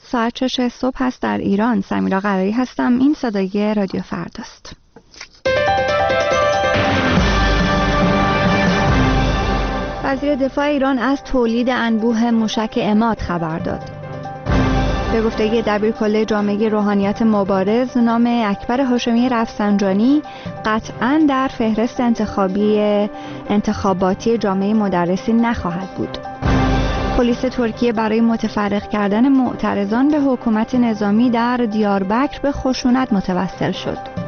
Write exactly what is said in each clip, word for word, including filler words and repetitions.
ساعت شش صبح هست در ایران. سمیرا قرایی هستم. این صدای رادیو فرداست. وزیر دفاع ایران از تولید انبوه موشک عماد خبر داد. به گفته دبیرکل جامعه روحانیت مبارز، نام اکبر هاشمی رفسنجانی قطعاً در فهرست انتخابی انتخاباتی جامعه مدرسین نخواهد بود. پلیس ترکیه برای متفرق کردن معترضان به حکومت نظامی در دیاربکر به خشونت متوسل شد.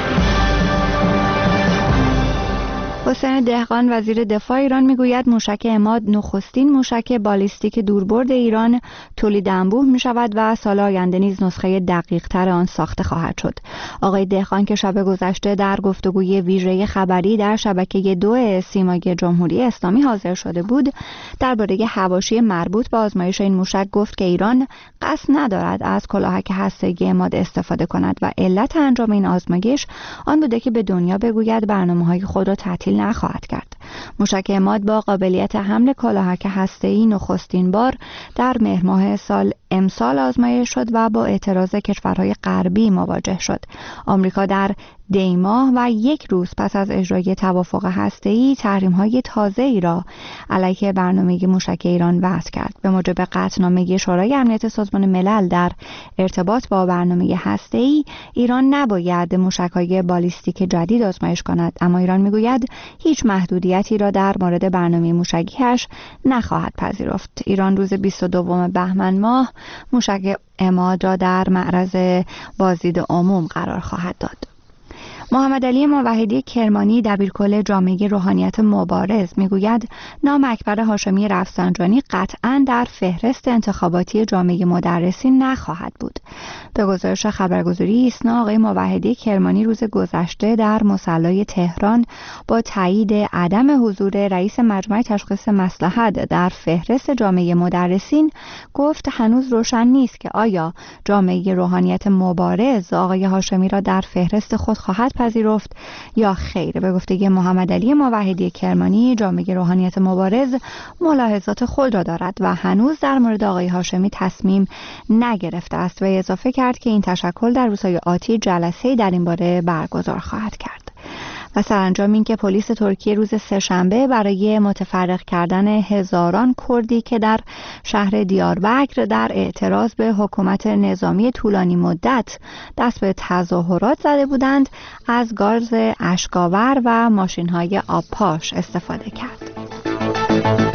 حسین دهقان وزیر دفاع ایران میگوید موشک عماد نخستین موشک بالیستیک دوربرد ایران تولید انبوه می شود و سال آینده نیز نسخه دقیق تر آن ساخته خواهد شد. آقای دهقان که شب گذشته در گفتگوی ویژه خبری در شبکه دو سیمای جمهوری اسلامی حاضر شده بود، درباره حواشی مربوط به آزمایش این موشک گفت که ایران قصد ندارد از کلاهک هسته‌ای عماد استفاده کند و علت انجام این آزمایش آن بوده که به دنیا بگوید برنامه‌های خود را تعطیل نخواهد کرد. موشک عماد با قابلیت حمل کلاهک هسته‌ای نخستین بار در مهر ماه سال امسال آزمایش شد و با اعتراض کشورهای غربی مواجه شد. آمریکا در دی ماه و یک روز پس از اجرای توافق هسته‌ای تحریم‌های تازه‌ای را علیه برنامه موشک ایران وضع کرد. به موجب قطعنامه شورای امنیت سازمان ملل در ارتباط با برنامه هسته‌ای، ایران نباید موشک‌های بالیستیک جدید آزمایش کند، اما ایران می‌گوید هیچ محدودیتی را در مورد برنامه موشکی‌اش نخواهد پذیرفت. ایران روز بیست و دوم بهمن ماه موشک عماد را در معرض بازدید عموم قرار خواهد داد. محمد علی موحدی کرمانی دبیرکل جامعه روحانیت مبارز میگوید نام اکبر هاشمی رفسنجانی قطعاً در فهرست انتخاباتی جامعه مدرسین نخواهد بود. به گزارش خبرگزاری ایسنا، آقای موحدی کرمانی روز گذشته در مصلی تهران با تایید عدم حضور رئیس مجمع تشخیص مصلحت در فهرست جامعه مدرسین گفت هنوز روشن نیست که آیا جامعه روحانیت مبارز آقای هاشمی را در فهرست خود خواهد پذیرفت یا خیر. به گفته محمد علی موحدی کرمانی، جامعه روحانیت مبارز ملاحظات خود را دارد و هنوز در مورد آقای هاشمی تصمیم نگرفته است و اضافه کرد که این تشکل در روزهای آتی جلسه‌ای در این باره برگزار خواهد کرد. و سرانجام این که پلیس ترکیه روز سه‌شنبه برای متفرق کردن هزاران کردی که در شهر دیاربکر در اعتراض به حکومت نظامی طولانی مدت دست به تظاهرات زده بودند، از گاز اشک‌آور و ماشین‌های آبپاش استفاده کرد.